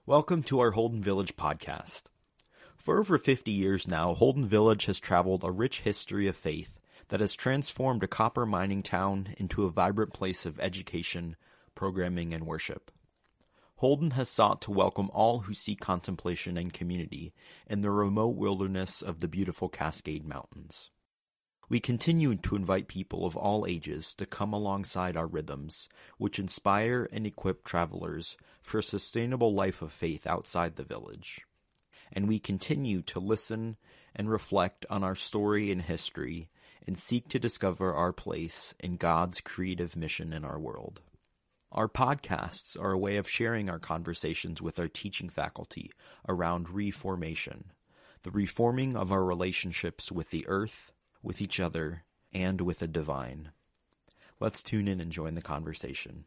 Welcome to our Holden Village podcast. For over 50 years now, Holden Village has traveled a rich history of faith that has transformed a copper mining town into a vibrant place of education, programming, and worship. Holden has sought to welcome all who seek contemplation and community in the remote wilderness of the beautiful Cascade Mountains. We continue to invite people of all ages to come alongside our rhythms, which inspire and equip travelers for a sustainable life of faith outside the village. And we continue to listen and reflect on our story and history and seek to discover our place in God's creative mission in our world. Our podcasts are a way of sharing our conversations with our teaching faculty around reformation, the reforming of our relationships with the earth, with each other, and with the divine. Let's tune in and join the conversation.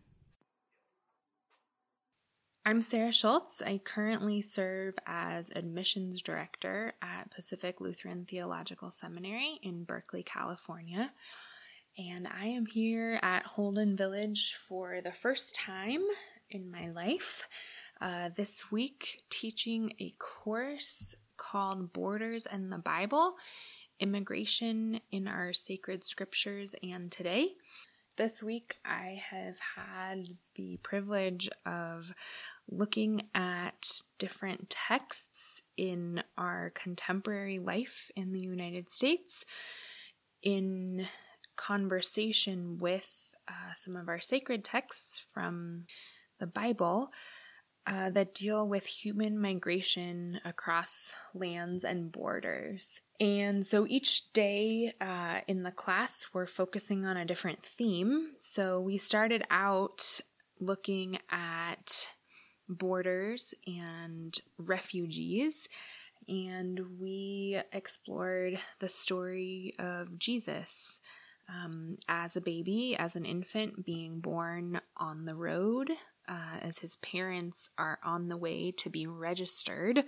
I'm Sarah Schultz. I currently serve as admissions director at Pacific Lutheran Theological Seminary in Berkeley, California. And I am here at Holden Village for the first time in my life this week, teaching a course called Borders and the Bible, Immigration in Our Sacred Scriptures and Today. This week I have had the privilege of looking at different texts in our contemporary life in the United States in conversation with some of our sacred texts from the Bible that deal with human migration across lands and borders. And so each day in the class, we're focusing on a different theme. So we started out looking at borders and refugees, and we explored the story of Jesus as a baby, as an infant, being born on the road, as his parents are on the way to be registered.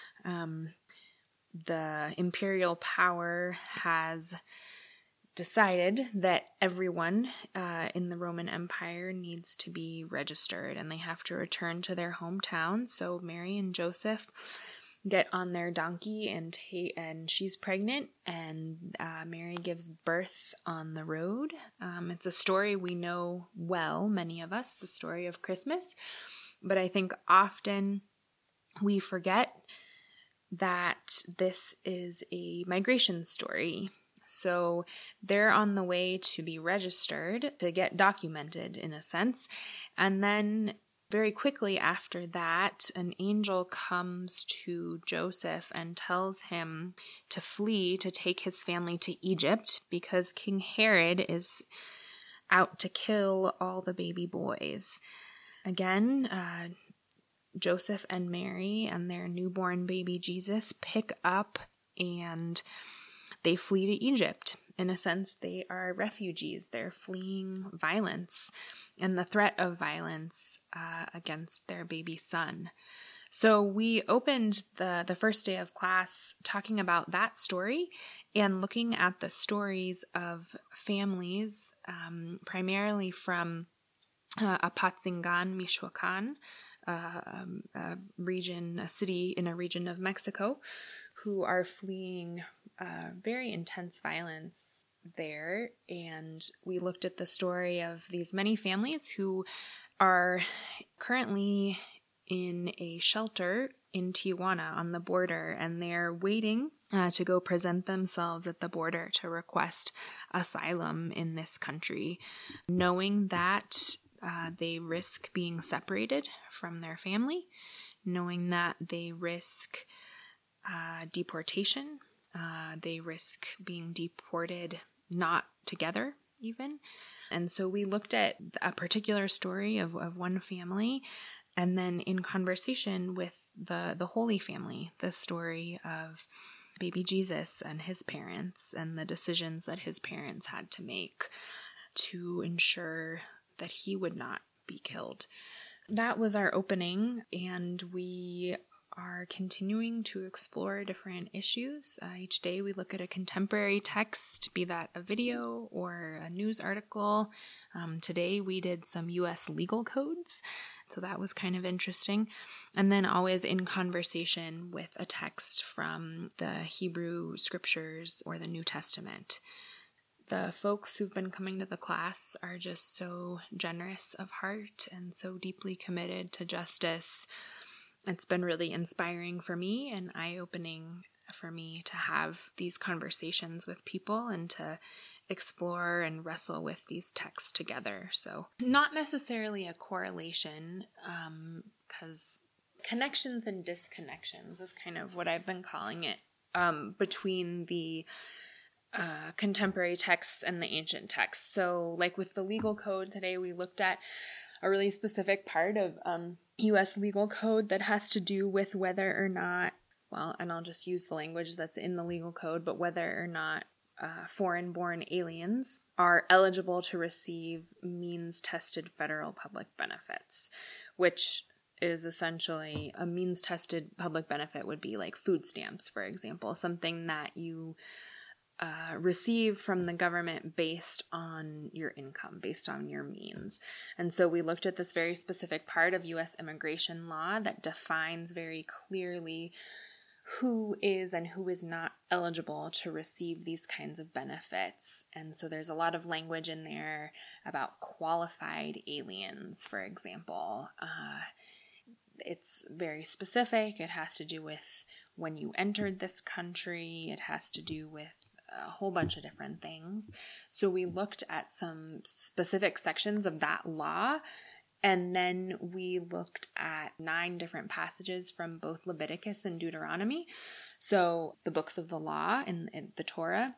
The imperial power has decided that everyone in the Roman Empire needs to be registered, and they have to return to their hometown. So Mary and Joseph get on their donkey, and she's pregnant, and Mary gives birth on the road. It's a story we know well, many of us, the story of Christmas, but I think often we forget that this is a migration story. So they're on the way to be registered, to get documented in a sense, and then very quickly after that, an angel comes to Joseph and tells him to flee, to take his family to Egypt, because King Herod is out to kill all the baby boys. Again, Joseph and Mary and their newborn baby Jesus pick up and they flee to Egypt. In a sense, they are refugees. They're fleeing violence and the threat of violence against their baby son. So we opened the first day of class talking about that story and looking at the stories of families, primarily from Apatzingan, Michoacan, a city in a region of Mexico, who are fleeing very intense violence there. And we looked at the story of these many families who are currently in a shelter in Tijuana on the border, and they're waiting to go present themselves at the border to request asylum in this country, knowing that they risk being separated from their family, knowing that they risk deportation, they risk being deported not together even. And so we looked at a particular story of one family, and then in conversation with the Holy Family, the story of baby Jesus and his parents and the decisions that his parents had to make to ensure that he would not be killed. That was our opening, and we are are continuing to explore different issues. Each day we look at a contemporary text, be that a video or a news article. Today we did some U.S. legal codes, so that was kind of interesting. And then always in conversation with a text from the Hebrew scriptures or the New Testament. The folks who've been coming to the class are just so generous of heart and so deeply committed to justice. It's been really inspiring for me and eye-opening for me to have these conversations with people and to explore and wrestle with these texts together. So not necessarily a correlation, because connections and disconnections is kind of what I've been calling it, between the contemporary texts and the ancient texts. So like with the legal code today, we looked at a really specific part of U.S. legal code that has to do with whether or not, and I'll just use the language that's in the legal code, but whether or not foreign-born aliens are eligible to receive means-tested federal public benefits, which is essentially a means-tested public benefit would be like food stamps, for example, something that you receive from the government based on your income, based on your means. And so we looked at this very specific part of U.S. immigration law that defines very clearly who is and who is not eligible to receive these kinds of benefits. And so there's a lot of language in there about qualified aliens, for example. It's very specific. It has to do with when you entered this country. It has to do with a whole bunch of different things. So we looked at some specific sections of that law, and then we looked at 9 different passages from both Leviticus and Deuteronomy. So the books of the law in the Torah,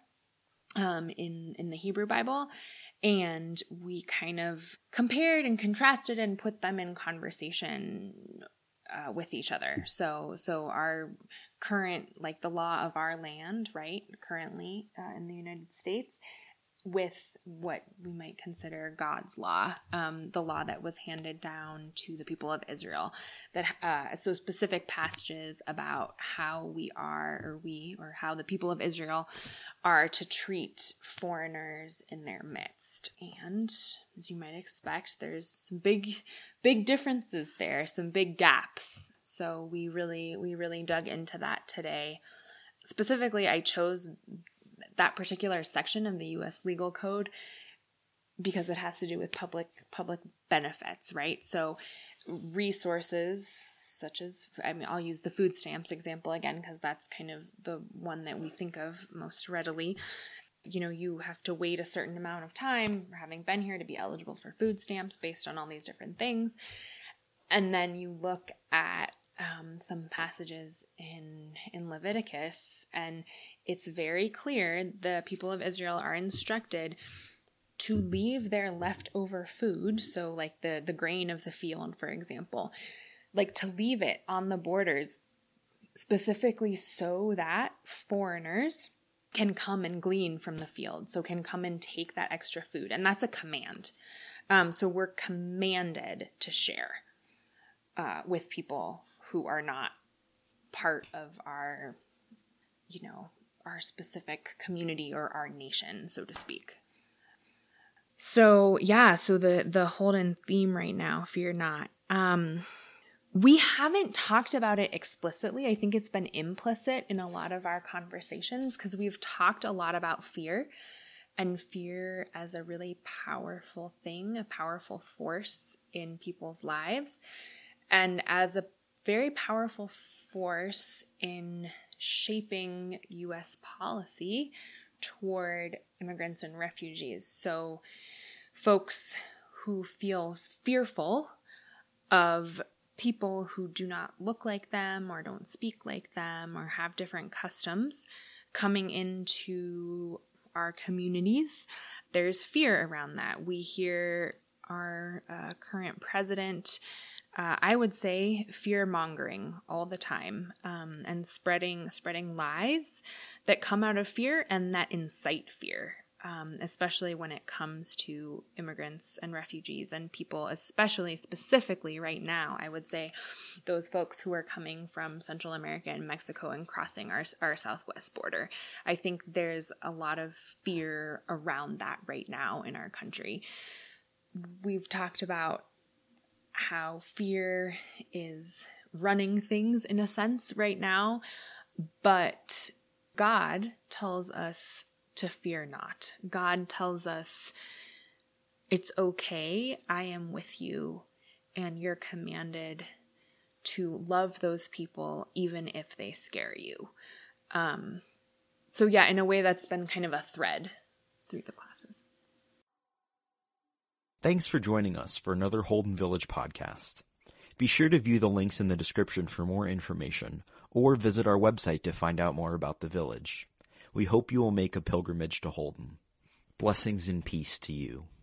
in the Hebrew Bible, and we kind of compared and contrasted and put them in conversation with each other. So our current, like the law of our land, right, currently in the United States, with what we might consider God's law, the law that was handed down to the people of Israel, that so specific passages about how we are, or how the people of Israel are to treat foreigners in their midst. And as you might expect, there's some big differences there, some big gaps. So we really dug into that today. Specifically, I chose that particular section of the U.S. legal code because it has to do with public benefits, right? So resources such as, I'll use the food stamps example again, because that's kind of the one that we think of most readily. You know, you have to wait a certain amount of time, having been here, to be eligible for food stamps based on all these different things. And then you look at some passages in Leviticus, and it's very clear the people of Israel are instructed to leave their leftover food, so like the grain of the field, for example, like to leave it on the borders, specifically so that foreigners can come and glean from the field, so can come and take that extra food. And that's a command. So we're commanded to share with people who are not part of our, our specific community or our nation, so to speak. So the Holden theme right now, fear not. We haven't talked about it explicitly. I think it's been implicit in a lot of our conversations because we've talked a lot about fear, and fear as a really powerful thing, a powerful force in people's lives, and as a very powerful force in shaping U.S. policy toward immigrants and refugees. So folks who feel fearful of people who do not look like them or don't speak like them or have different customs coming into our communities, there's fear around that. We hear our current president, I would say, fear-mongering all the time, and spreading lies that come out of fear and that incite fear. especially when it comes to immigrants and refugees and people, especially specifically right now, I would say those folks who are coming from Central America and Mexico and crossing our southwest border. I think there's a lot of fear around that right now in our country. We've talked about how fear is running things in a sense right now, but God tells us to fear not. God tells us it's okay. I am with you, and you're commanded to love those people even if they scare you. So yeah, in a way that's been kind of a thread through the classes. Thanks for joining us for another Holden Village podcast. Be sure to view the links in the description for more information, or visit our website to find out more about the village. We hope you will make a pilgrimage to Holden. Blessings and peace to you.